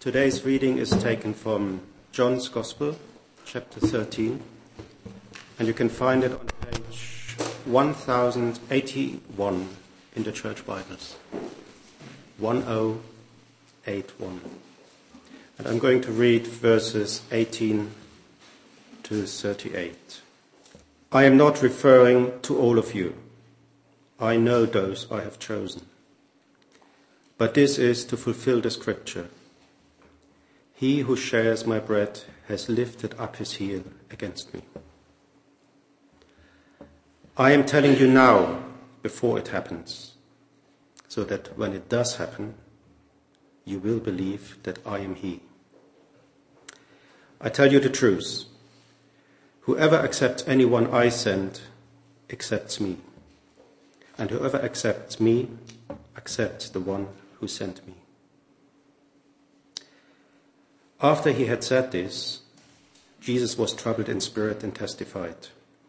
Today's reading is taken from John's Gospel, chapter 13, and you can find it on page 1081 in the Church Bibles. 1081. And I'm going to read verses 18 to 38. I am not referring to all of you. I know those I have chosen. But this is to fulfill the scripture. He who shares my bread has lifted up his heel against me. I am telling you now, before it happens, so that when it does happen, you will believe that I am he. I tell you the truth. Whoever accepts anyone I send accepts me. And whoever accepts me accepts the one who sent me. After he had said this, Jesus was troubled in spirit and testified,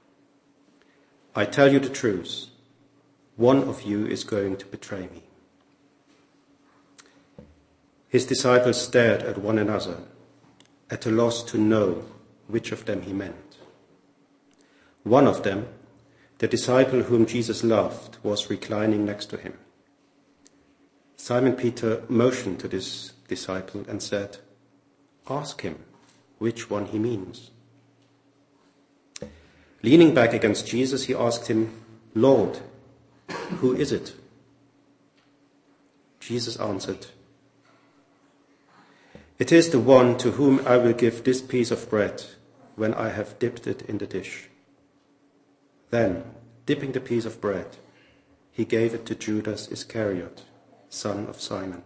I tell you the truth, one of you is going to betray me. His disciples stared at one another, at a loss to know which of them he meant. One of them, the disciple whom Jesus loved, was reclining next to him. Simon Peter motioned to this disciple and said, Ask him which one he means. Leaning back against Jesus, he asked him, Lord, who is it? Jesus answered, It is the one to whom I will give this piece of bread when I have dipped it in the dish. Then, dipping the piece of bread, he gave it to Judas Iscariot, son of Simon.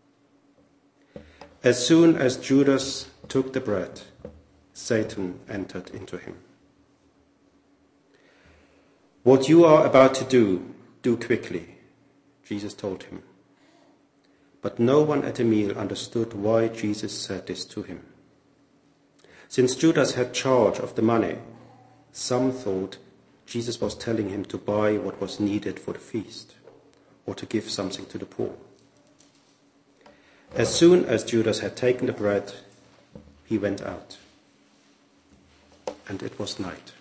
As soon as Judas took the bread, Satan entered into him. What you are about to do quickly, Jesus told him. But no one at the meal understood why Jesus said this to him. Since Judas had charge of the money, some thought Jesus was telling him to buy what was needed for the feast, or to give something to the poor. As soon as Judas had taken the bread, he went out. And it was night.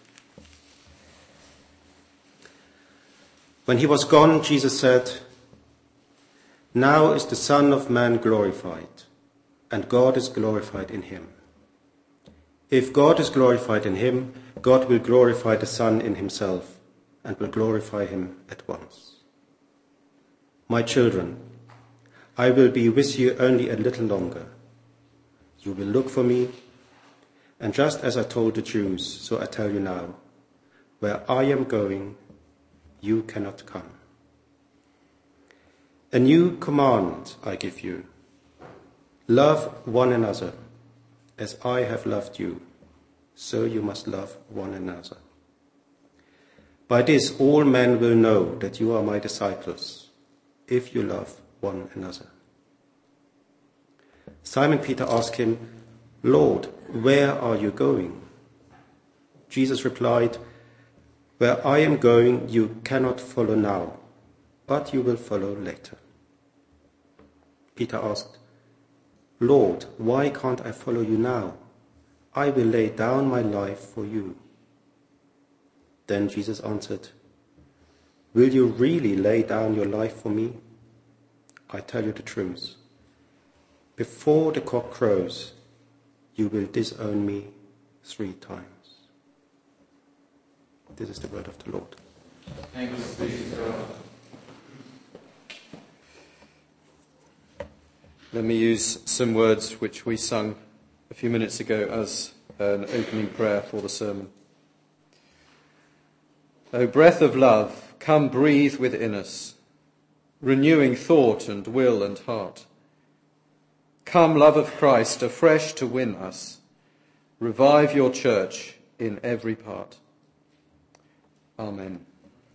When he was gone, Jesus said, Now is the Son of Man glorified, and God is glorified in him. If God is glorified in him, God will glorify the Son in himself, and will glorify him at once. My children, I will be with you only a little longer. You will look for me, and just as I told the Jews, so I tell you now, where I am going, you cannot come. A new command I give you. Love one another. As I have loved you, so you must love one another. By this all men will know that you are my disciples, if you love one another. Simon Peter asked him, Lord, where are you going? Jesus replied, Where I am going, you cannot follow now, but you will follow later. Peter asked, Lord, why can't I follow you now? I will lay down my life for you. Then Jesus answered, Will you really lay down your life for me? I tell you the truth. Before the cock crows, you will disown me 3 times. This is the word of the Lord. Thanks be to God. Let me use some words which we sung a few minutes ago as an opening prayer for the sermon. O breath of love, come breathe within us, renewing thought and will and heart. Come, love of Christ, afresh to win us. Revive your church in every part. Amen.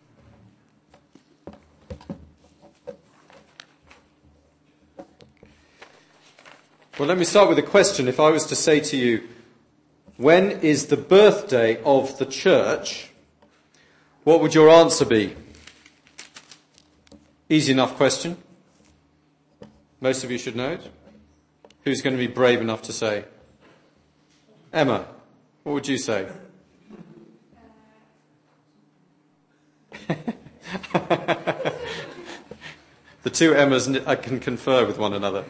Well, let me start with a question. If I was to say to you, when is the birthday of the church? What would your answer be? Easy enough question. Most of you should know it. Who's going to be brave enough to say? Emma, what would you say? The two Emmas can confer with one another.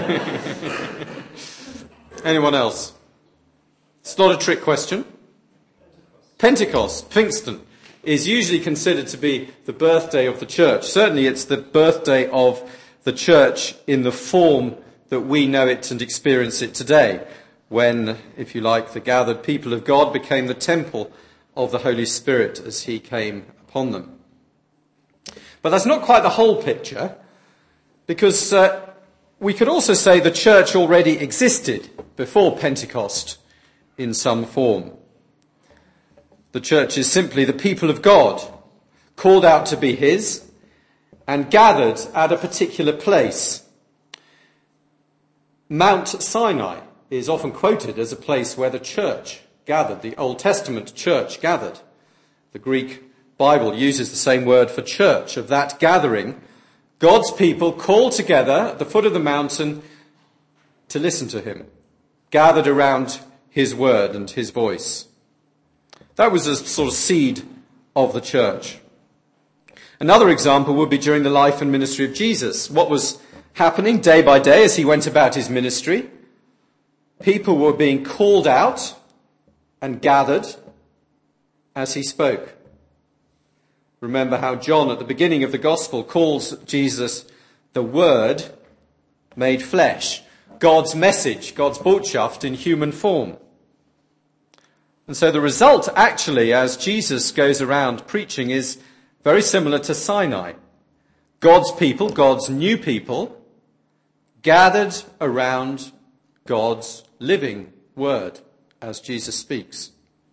Anyone else? It's not a trick question. Pentecost, Pfingston, is usually considered to be the birthday of the church. Certainly it's the birthday of the church in the form that we know it and experience it today, when, if you like, the gathered people of God became the temple of the Holy Spirit as he came upon them. But that's not quite the whole picture, because we could also say the church already existed before Pentecost in some form. The church is simply the people of God, called out to be his, and gathered at a particular place. Mount Sinai is often quoted as a place where the church gathered, the Old Testament church gathered. The Greek Bible uses the same word for church, of that gathering, God's people called together at the foot of the mountain to listen to him, gathered around his word and his voice. That was a sort of seed of the church. Another example would be during the life and ministry of Jesus. What was happening day by day as he went about his ministry? People were being called out and gathered as he spoke. Remember how John at the beginning of the gospel calls Jesus the Word made flesh. God's message, God's Botschaft in human form. And so the result actually, as Jesus goes around preaching, is very similar to Sinai. God's people, God's new people, gathered around God's living word as Jesus speaks.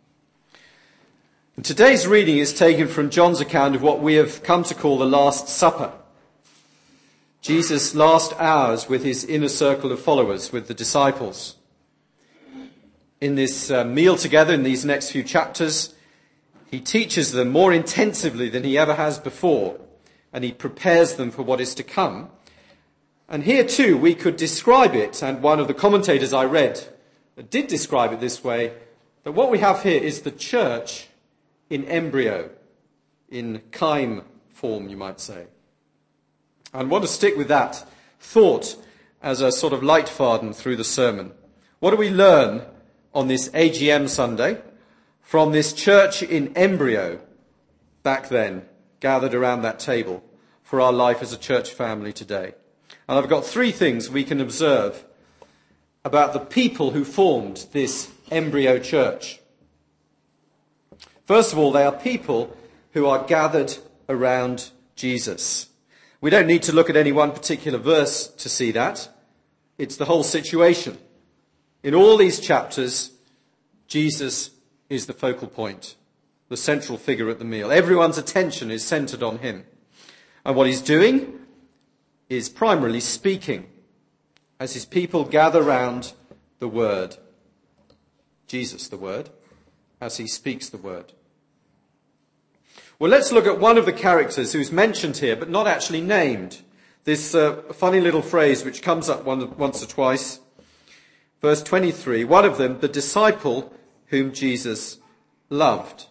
And today's reading is taken from John's account of what we have come to call the Last Supper. Jesus' last hours with his inner circle of followers, with the disciples. In this meal together, in these next few chapters, he teaches them more intensively than he ever has before, and he prepares them for what is to come. And here too we could describe it, and one of the commentators I read did describe it this way, that what we have here is the church in embryo, in chyme form, you might say. I want to stick with that thought as a sort of leitfaden through the sermon. What do we learn on this AGM Sunday from this church in embryo back then, gathered around that table, for our life as a church family today? And I've got three things we can observe about the people who formed this embryo church. First of all, they are people who are gathered around Jesus. We don't need to look at any one particular verse to see that. It's the whole situation. In all these chapters, Jesus is the focal point, the central figure at the meal. Everyone's attention is centered on him. And what he's doing is primarily speaking as his people gather round the word. Jesus, the word, as he speaks the word. Well, let's look at one of the characters who's mentioned here, but not actually named. This funny little phrase which comes up once or twice. Verse 23, one of them, the disciple whom Jesus loved.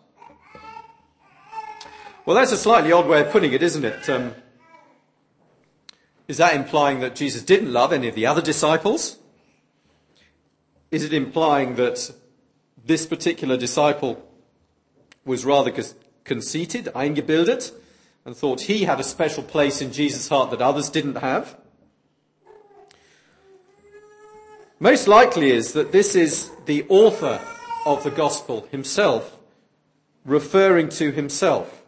Well, that's a slightly odd way of putting it, isn't it? Is that implying that Jesus didn't love any of the other disciples? Is it implying that this particular disciple was rather conceited, eingebildet, and thought he had a special place in Jesus' heart that others didn't have? Most likely is that this is the author of the gospel himself, referring to himself.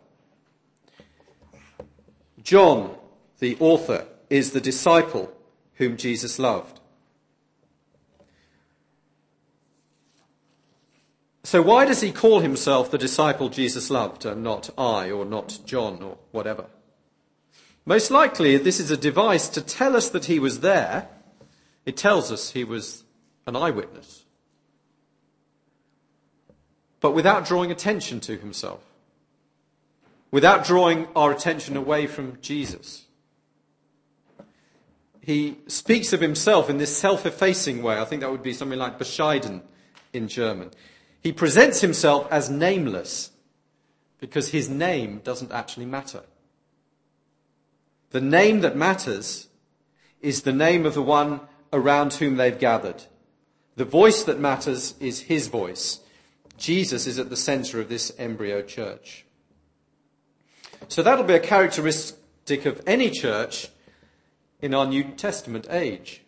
John, the author, is the disciple whom Jesus loved. So why does he call himself the disciple Jesus loved and not I or not John or whatever? Most likely this is a device to tell us that he was there. It tells us he was an eyewitness, but without drawing attention to himself, without drawing our attention away from Jesus. he speaks of himself in this self-effacing way. I think that would be something like bescheiden in German. He presents himself as nameless because his name doesn't actually matter. The name that matters is the name of the one around whom they've gathered. The voice that matters is his voice. Jesus is at the centre of this embryo church. So that'll be a characteristic of any church in our New Testament age.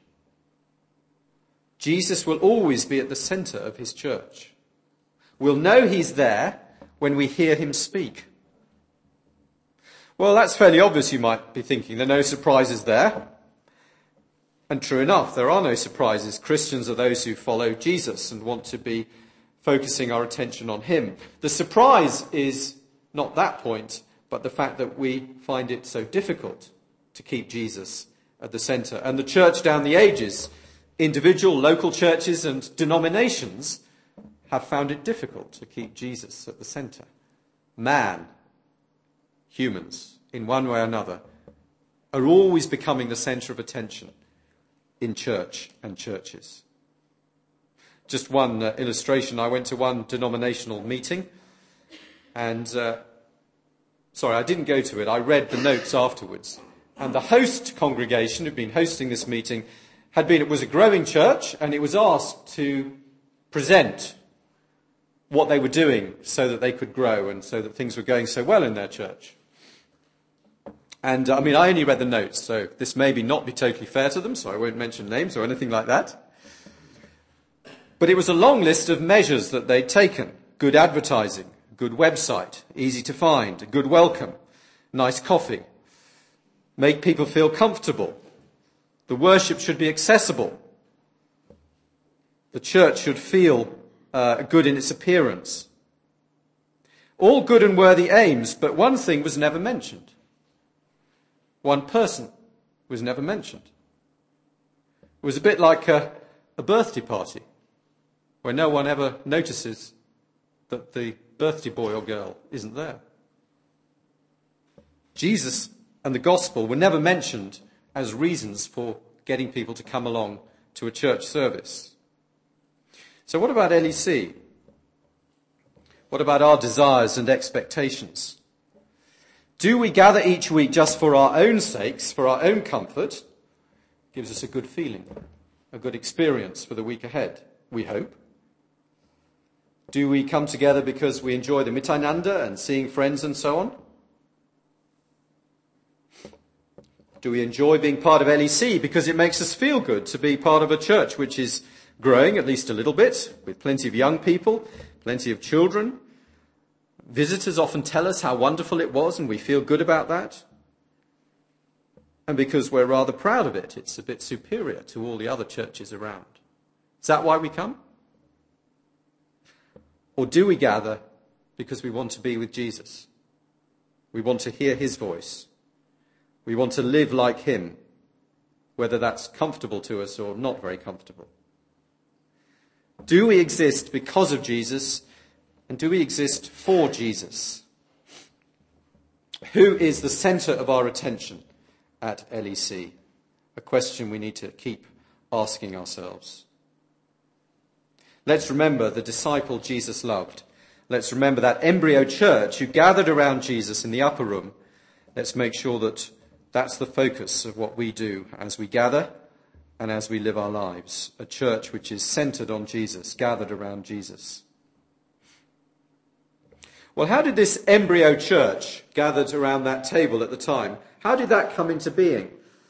Jesus will always be at the centre of his church. We'll know he's there when we hear him speak. Well, that's fairly obvious, you might be thinking. There are no surprises there. And true enough, there are no surprises. Christians are those who follow Jesus and want to be focusing our attention on him. The surprise is not that point, but the fact that we find it so difficult to keep Jesus at the centre. And the church down the ages, individual local churches and denominations, have found it difficult to keep Jesus at the centre. Man, humans, in one way or another, are always becoming the centre of attention in church and churches. Just one illustration. I went to one denominational meeting and, I didn't go to it. I read the notes afterwards. And the host congregation who'd been hosting this meeting it was a growing church, and it was asked to present what they were doing so that they could grow and so that things were going so well in their church. And I only read the notes, so this may not be totally fair to them, so I won't mention names or anything like that. But it was a long list of measures that they'd taken. Good advertising, good website, easy to find, a good welcome, nice coffee, make people feel comfortable. The worship should be accessible. The church should feel good in its appearance. All good and worthy aims, but one thing was never mentioned. One person was never mentioned. It was a bit like a birthday party, where no one ever notices that the birthday boy or girl isn't there. Jesus and the gospel were never mentioned as reasons for getting people to come along to a church service. So what about LEC? What about our desires and expectations? Do we gather each week just for our own sakes, for our own comfort? Gives us a good feeling, a good experience for the week ahead, we hope. Do we come together because we enjoy the Miteinander and seeing friends and so on? Do we enjoy being part of LEC because it makes us feel good to be part of a church which is growing at least a little bit, with plenty of young people, plenty of children? Visitors often tell us how wonderful it was and we feel good about that. And because we're rather proud of it, it's a bit superior to all the other churches around. Is that why we come? Or do we gather because we want to be with Jesus? We want to hear his voice. We want to live like him, whether that's comfortable to us or not very comfortable. Do we exist because of Jesus, and do we exist for Jesus? Who is the centre of our attention at LEC? A question we need to keep asking ourselves. Let's remember the disciple Jesus loved. Let's remember that embryo church who gathered around Jesus in the upper room. Let's make sure that that's the focus of what we do as we gather and as we live our lives. A church which is centred on Jesus, gathered around Jesus. Well, how did this embryo church gathered around that table at the time, how did that come into being?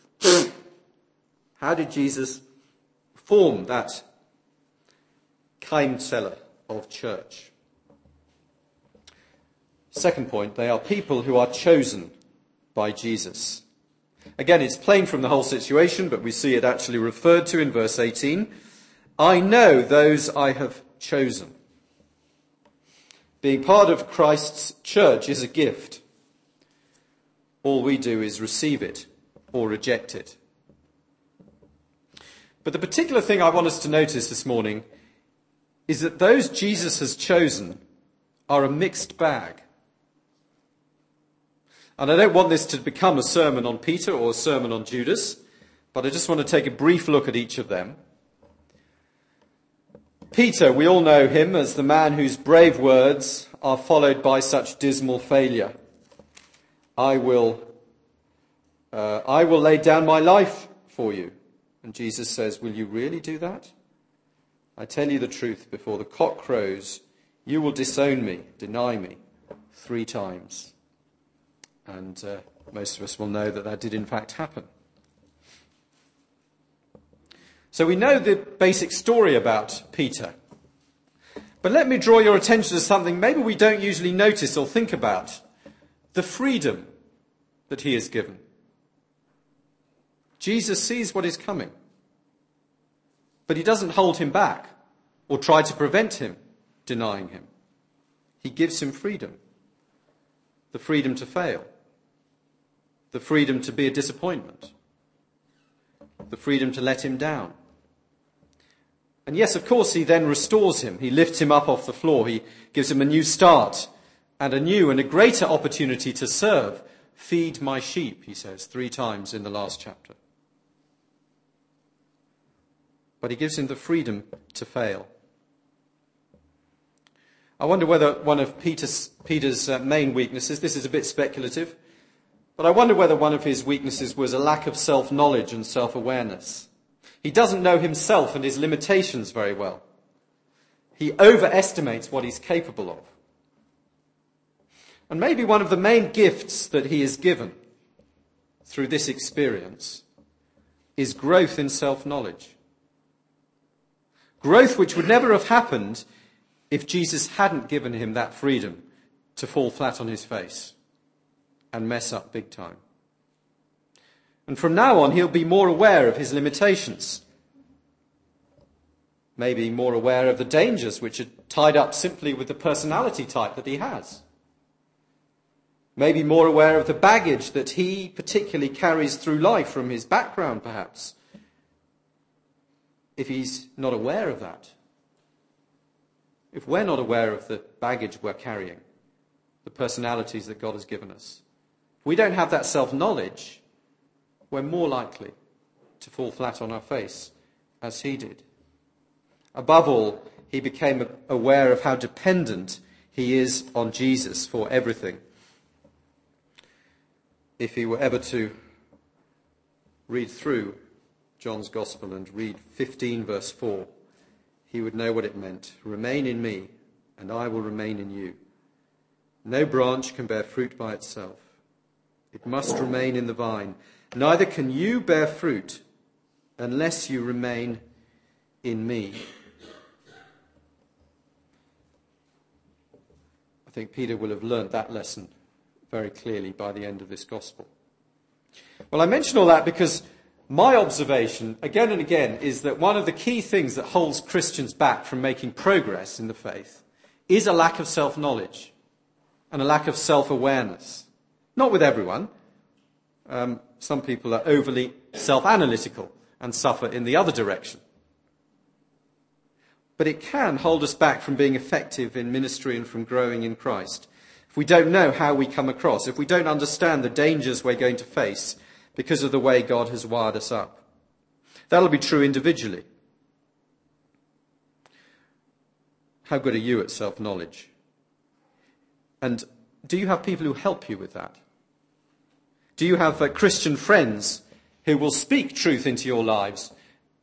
How did Jesus form that Keimzelle of church? Second point, they are people who are chosen by Jesus. Again, it's plain from the whole situation, but we see it actually referred to in verse 18. I know those I have chosen. Being part of Christ's church is a gift. All we do is receive it or reject it. But the particular thing I want us to notice this morning is that those Jesus has chosen are a mixed bag. And I don't want this to become a sermon on Peter or a sermon on Judas, but I just want to take a brief look at each of them. Peter, we all know him as the man whose brave words are followed by such dismal failure. I will lay down my life for you. And Jesus says, will you really do that? I tell you the truth, before the cock crows, you will disown me, deny me 3 times. And most of us will know that did in fact happen. So we know the basic story about Peter. But let me draw your attention to something maybe we don't usually notice or think about. The freedom that he is given. Jesus sees what is coming. But he doesn't hold him back or try to prevent him denying him. He gives him freedom. The freedom to fail. The freedom to be a disappointment. The freedom to let him down. And yes, of course, he then restores him. He lifts him up off the floor. He gives him a new start and a new and a greater opportunity to serve. Feed my sheep, he says 3 times in the last chapter. But he gives him the freedom to fail. I wonder whether one of Peter's main weaknesses, this is a bit speculative, but I wonder whether one of his weaknesses was a lack of self-knowledge and self-awareness. He doesn't know himself and his limitations very well. He overestimates what he's capable of. And maybe one of the main gifts that he is given through this experience is growth in self-knowledge. Growth which would never have happened if Jesus hadn't given him that freedom to fall flat on his face and mess up big time. And from now on, he'll be more aware of his limitations. Maybe more aware of the dangers which are tied up simply with the personality type that he has. Maybe more aware of the baggage that he particularly carries through life from his background, perhaps. If he's not aware of that. If we're not aware of the baggage we're carrying, the personalities that God has given us, if we don't have that self-knowledge, we're more likely to fall flat on our face, as he did. Above all, he became aware of how dependent he is on Jesus for everything. If he were ever to read through John's Gospel and read 15 verse 4, he would know what it meant. Remain in me, and I will remain in you. No branch can bear fruit by itself. It must remain in the vine. Neither can you bear fruit unless you remain in me. I think Peter will have learnt that lesson very clearly by the end of this gospel. Well, I mention all that because my observation, again and again, is that one of the key things that holds Christians back from making progress in the faith is a lack of self-knowledge and a lack of self-awareness. Not with everyone. Some people are overly self-analytical and suffer in the other direction. But it can hold us back from being effective in ministry and from growing in Christ. If we don't know how we come across, if we don't understand the dangers we're going to face because of the way God has wired us up. That'll be true individually. How good are you at self-knowledge? And do you have people who help you with that? Do you have Christian friends who will speak truth into your lives?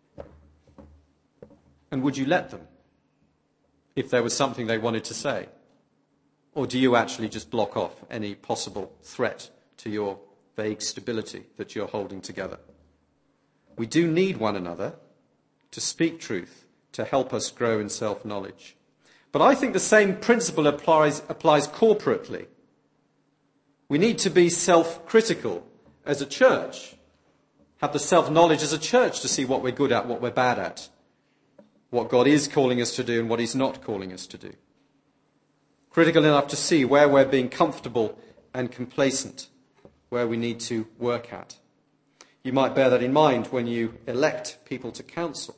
And would you let them if there was something they wanted to say? Or do you actually just block off any possible threat to your vague stability that you're holding together? We do need one another to speak truth, to help us grow in self-knowledge. But I think the same principle applies corporately. We need to be self-critical as a church, have the self-knowledge as a church to see what we're good at, what we're bad at, what God is calling us to do and what he's not calling us to do. Critical enough to see where we're being comfortable and complacent, where we need to work at. You might bear that in mind when you elect people to council.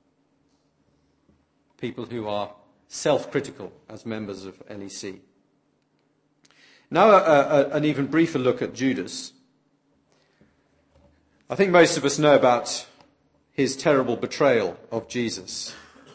People who are self-critical as members of LEC. Now an even briefer look at Judas. I think most of us know about his terrible betrayal of Jesus.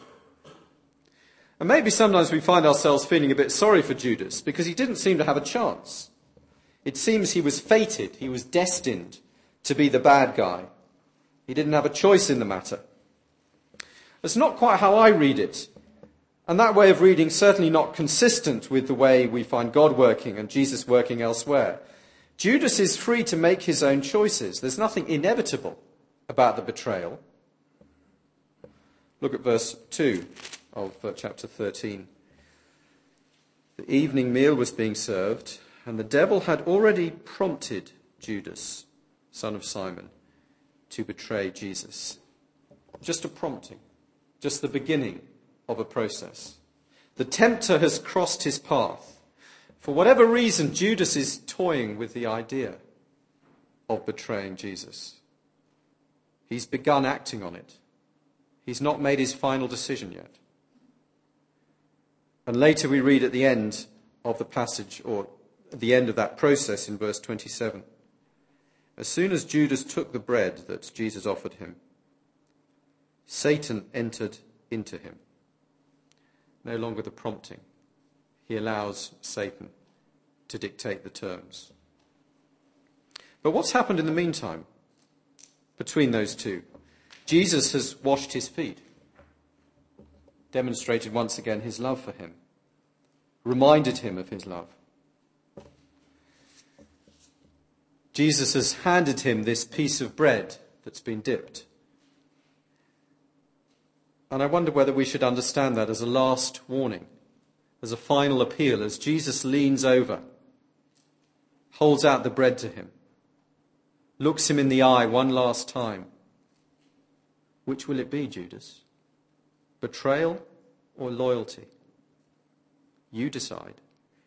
And maybe sometimes we find ourselves feeling a bit sorry for Judas because he didn't seem to have a chance. It seems he was fated, he was destined to be the bad guy. He didn't have a choice in the matter. That's not quite how I read it. And that way of reading certainly not consistent with the way we find God working and Jesus working elsewhere. Judas is free to make his own choices. There's nothing inevitable about the betrayal. Look at verse 2 of chapter 13. The evening meal was being served, and the devil had already prompted Judas, son of Simon, to betray Jesus. Just a prompting, just the beginning of a process. The tempter has crossed his path. For whatever reason, Judas is toying with the idea of betraying Jesus. He's begun acting on it. He's not made his final decision yet. And later we read at the end of the passage, or at the end of that process in verse 27, as soon as Judas took the bread that Jesus offered him, Satan entered into him. No longer the prompting. He allows Satan to dictate the terms. But what's happened in the meantime between those two? Jesus has washed his feet, demonstrated once again his love for him, reminded him of his love. Jesus has handed him this piece of bread that's been dipped. And I wonder whether we should understand that as a last warning, as a final appeal, as Jesus leans over, holds out the bread to him, looks him in the eye one last time. Which will it be, Judas? Betrayal or loyalty? You decide.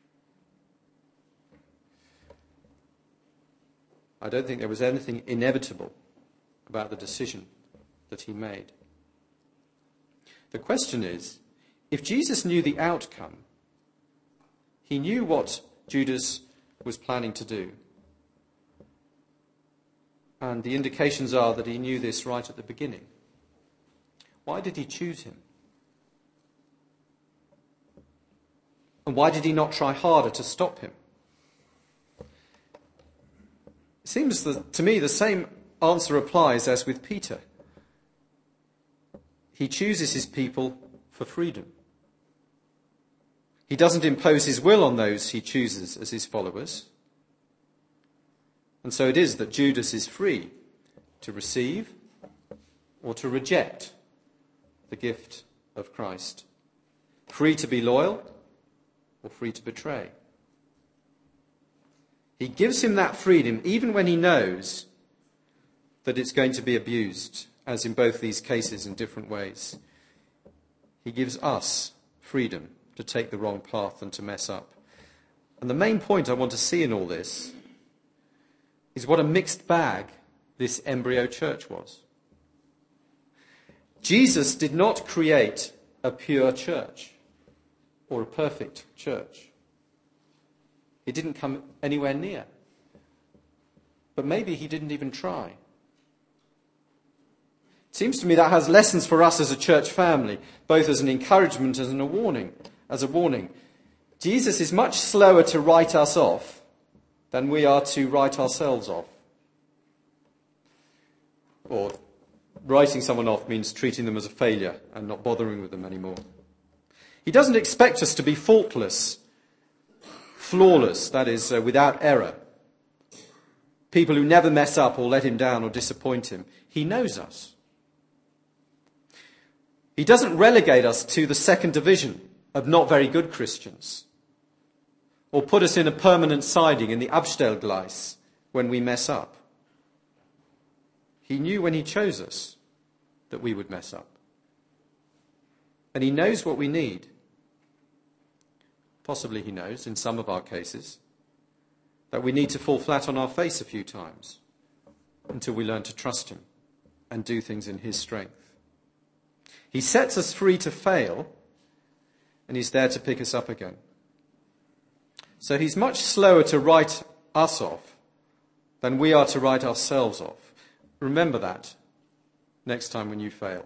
I don't think there was anything inevitable about the decision that he made. The question is, if Jesus knew the outcome, he knew what Judas was planning to do. And the indications are that he knew this right at the beginning. Why did he choose him? And why did he not try harder to stop him? It seems that, to me, the same answer applies as with Peter. He chooses his people for freedom. He doesn't impose his will on those he chooses as his followers. And so it is that Judas is free to receive or to reject the gift of Christ. Free to be loyal or free to betray. He gives him that freedom even when he knows that it's going to be abused, as in both these cases in different ways. He gives us freedom to take the wrong path and to mess up. And the main point I want to see in all this is what a mixed bag this embryo church was. Jesus did not create a pure church or a perfect church. He didn't come anywhere near. But maybe he didn't even try. It seems to me that has lessons for us as a church family, both as an encouragement and as a warning. Jesus is much slower to write us off than we are to write ourselves off. Or writing someone off means treating them as a failure and not bothering with them anymore. He doesn't expect us to be faultless, flawless, that is, without error. People who never mess up or let him down or disappoint him. He knows us. He doesn't relegate us to the second division of not very good Christians, or put us in a permanent siding in the Abstellgleis when we mess up. He knew when he chose us that we would mess up. And he knows what we need. Possibly he knows, in some of our cases, that we need to fall flat on our face a few times until we learn to trust him and do things in his strength. He sets us free to fail, and he's there to pick us up again. So he's much slower to write us off than we are to write ourselves off. Remember that next time when you fail.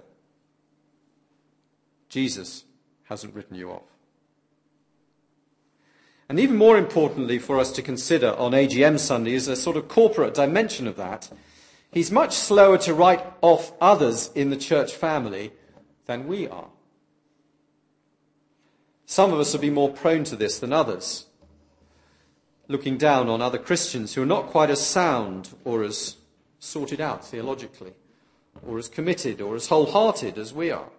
Jesus hasn't written you off. And even more importantly for us to consider on AGM Sunday is a sort of corporate dimension of that. He's much slower to write off others in the church family than we are. Some of us will be more prone to this than others, looking down on other Christians who are not quite as sound or as sorted out theologically, or as committed or as wholehearted as we are.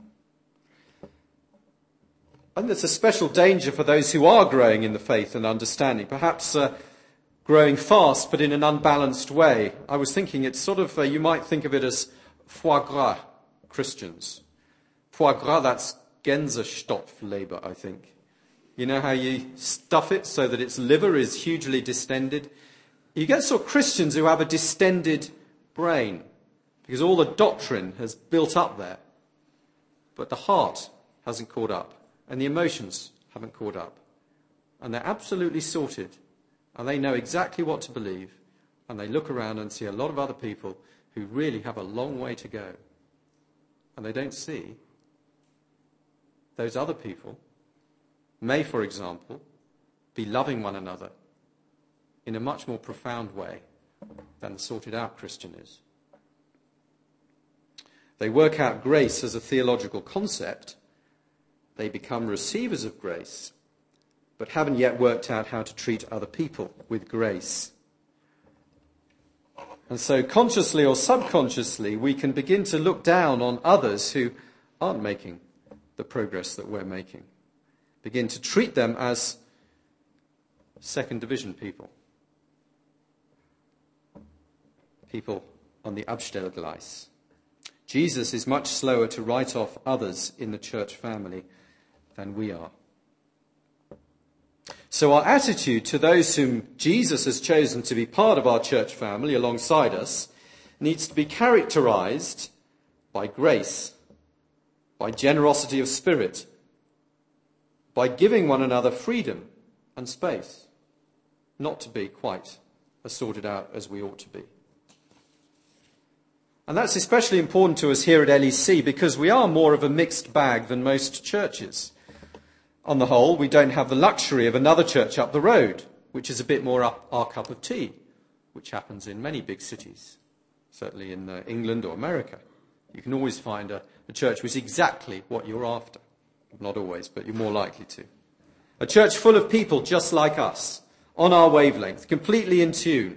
And there's a special danger for those who are growing in the faith and understanding, perhaps growing fast but in an unbalanced way. I was thinking it's sort of, you might think of it as foie gras Christians. Foie gras, that's Gänsestopfleber, I think. You know how you stuff it so that its liver is hugely distended? You get sort of Christians who have a distended brain because all the doctrine has built up there, but the heart hasn't caught up and the emotions haven't caught up. And they're absolutely sorted and they know exactly what to believe, and they look around and see a lot of other people who really have a long way to go. And they don't see those other people may, for example, be loving one another in a much more profound way than the sorted out Christian is. They work out grace as a theological concept. They become receivers of grace, but haven't yet worked out how to treat other people with grace. And so consciously or subconsciously, we can begin to look down on others who aren't making the progress that we're making. Begin to treat them as second division people. People on the Abstellgleis. Jesus is much slower to write off others in the church family than we are. So our attitude to those whom Jesus has chosen to be part of our church family alongside us needs to be characterized by grace, by generosity of spirit, by giving one another freedom and space, not to be quite as sorted out as we ought to be. And that's especially important to us here at LEC because we are more of a mixed bag than most churches. On the whole, we don't have the luxury of another church up the road, which is a bit more up our cup of tea, which happens in many big cities, certainly in England or America. You can always find a church which is exactly what you're after. Not always, but you're more likely to. A church full of people just like us, on our wavelength, completely in tune.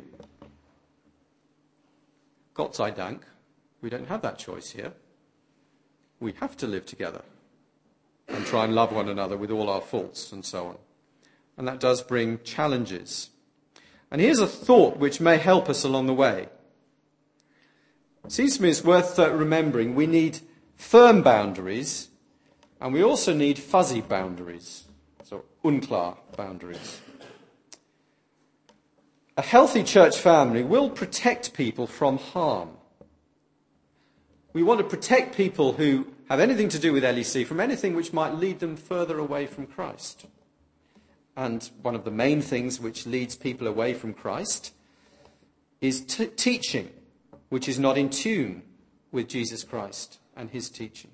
Gott sei Dank, we don't have that choice here. We have to live together and try and love one another with all our faults and so on. And that does bring challenges. And here's a thought which may help us along the way. It seems to me it's worth remembering we need firm boundaries and we also need fuzzy boundaries, so unklar boundaries. A healthy church family will protect people from harm. We want to protect people who have anything to do with LEC from anything which might lead them further away from Christ. And one of the main things which leads people away from Christ is teaching, which is not in tune with Jesus Christ and his teaching.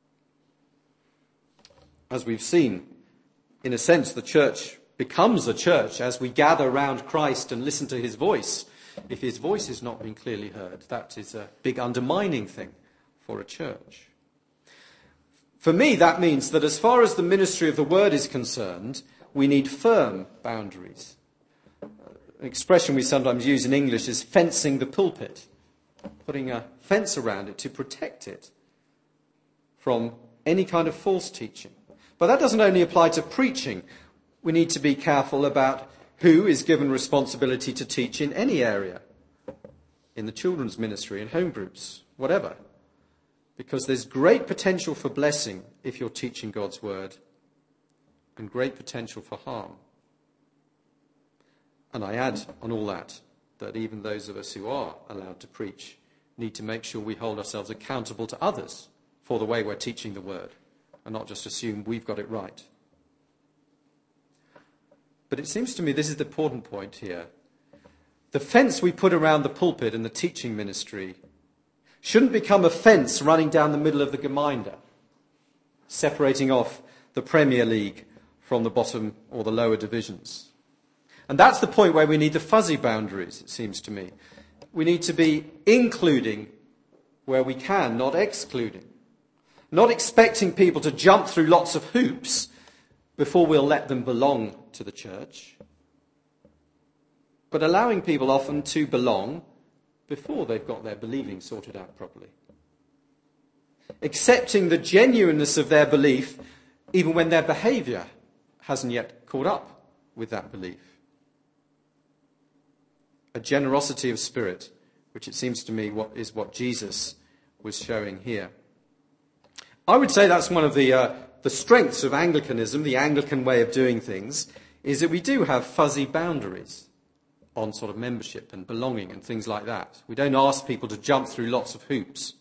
As we've seen, in a sense, the church becomes a church as we gather round Christ and listen to his voice. If his voice is not being clearly heard, that is a big undermining thing for a church. For me, that means that as far as the ministry of the word is concerned, we need firm boundaries. An expression we sometimes use in English is fencing the pulpit, putting a fence around it to protect it from any kind of false teaching. But that doesn't only apply to preaching. We need to be careful about who is given responsibility to teach in any area, in the children's ministry, in home groups, whatever. Because there's great potential for blessing if you're teaching God's word, and great potential for harm. And I add on all that even those of us who are allowed to preach need to make sure we hold ourselves accountable to others for the way we're teaching the word, and not just assume we've got it right. But it seems to me this is the important point here. The fence we put around the pulpit and the teaching ministry shouldn't become a fence running down the middle of the Gemeinde, separating off the Premier League from the bottom or the lower divisions. And that's the point where we need the fuzzy boundaries, it seems to me. We need to be including where we can, not excluding. Not expecting people to jump through lots of hoops before we'll let them belong to the church, but allowing people often to belong before they've got their believing sorted out properly. Accepting the genuineness of their belief even when their behaviour hasn't yet caught up with that belief. A generosity of spirit, which it seems to me is what Jesus was showing here. I would say that's one of the strengths of Anglicanism, the Anglican way of doing things, is that we do have fuzzy boundaries on sort of membership and belonging and things like that. We don't ask people to jump through lots of hoops.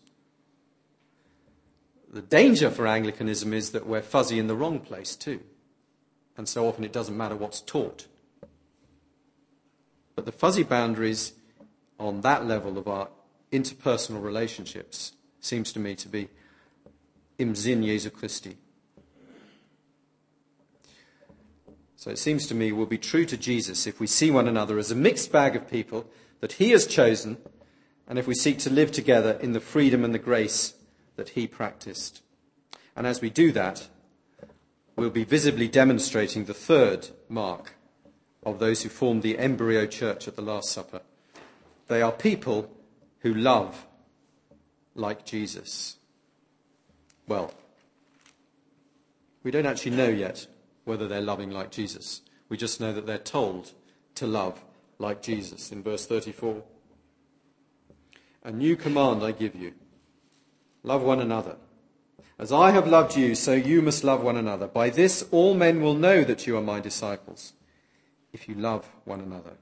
The danger for Anglicanism is that we're fuzzy in the wrong place too. And so often it doesn't matter what's taught. But the fuzzy boundaries on that level of our interpersonal relationships seems to me to be im Sinn Jesu Christi. So it seems to me we'll be true to Jesus if we see one another as a mixed bag of people that he has chosen, and if we seek to live together in the freedom and the grace that he practiced. And as we do that, we'll be visibly demonstrating the third mark of those who formed the embryo church at the Last Supper. They are people who love like Jesus. Well, we don't actually know yet whether they're loving like Jesus. We just know that they're told to love like Jesus in verse 34. A new command I give you. Love one another. As I have loved you, so you must love one another. By this all men will know that you are my disciples, if you love one another.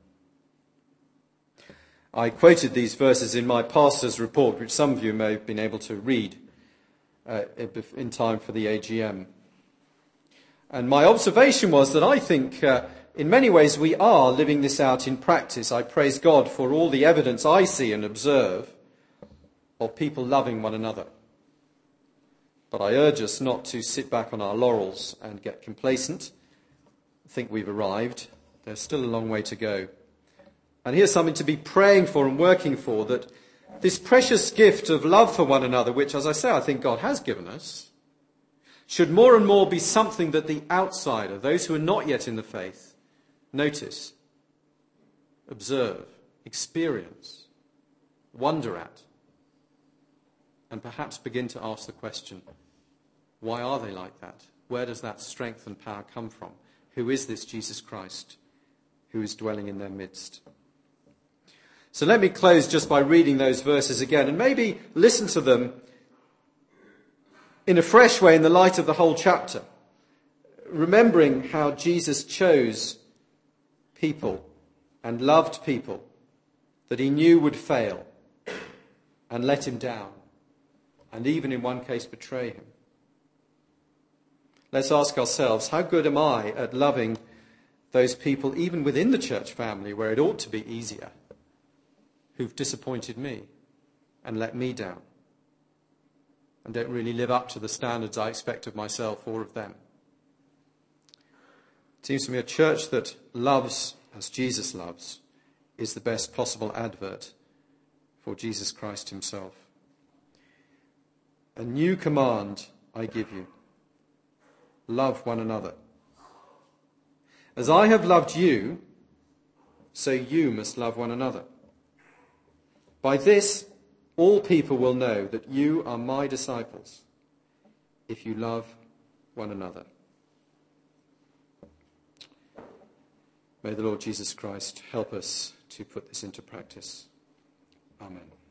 I quoted these verses in my pastor's report, which some of you may have been able to read in time for the AGM. And my observation was that I think in many ways we are living this out in practice. I praise God for all the evidence I see and observe of people loving one another. But I urge us not to sit back on our laurels and get complacent, think we've arrived. There's still a long way to go. And here's something to be praying for and working for, that this precious gift of love for one another, which, as I say, I think God has given us, should more and more be something that the outsider, those who are not yet in the faith, notice, observe, experience, wonder at, and perhaps begin to ask the question, why are they like that? Where does that strength and power come from? Who is this Jesus Christ who is dwelling in their midst? So let me close just by reading those verses again and maybe listen to them in a fresh way in the light of the whole chapter, remembering how Jesus chose people and loved people that he knew would fail and let him down, and even in one case betray him. Let's ask ourselves, how good am I at loving those people, even within the church family, where it ought to be easier, who've disappointed me and let me down and don't really live up to the standards I expect of myself or of them? It seems to me a church that loves as Jesus loves is the best possible advert for Jesus Christ himself. A new command I give you. Love one another. As I have loved you, so you must love one another. By this, all people will know that you are my disciples, if you love one another. May the Lord Jesus Christ help us to put this into practice. Amen.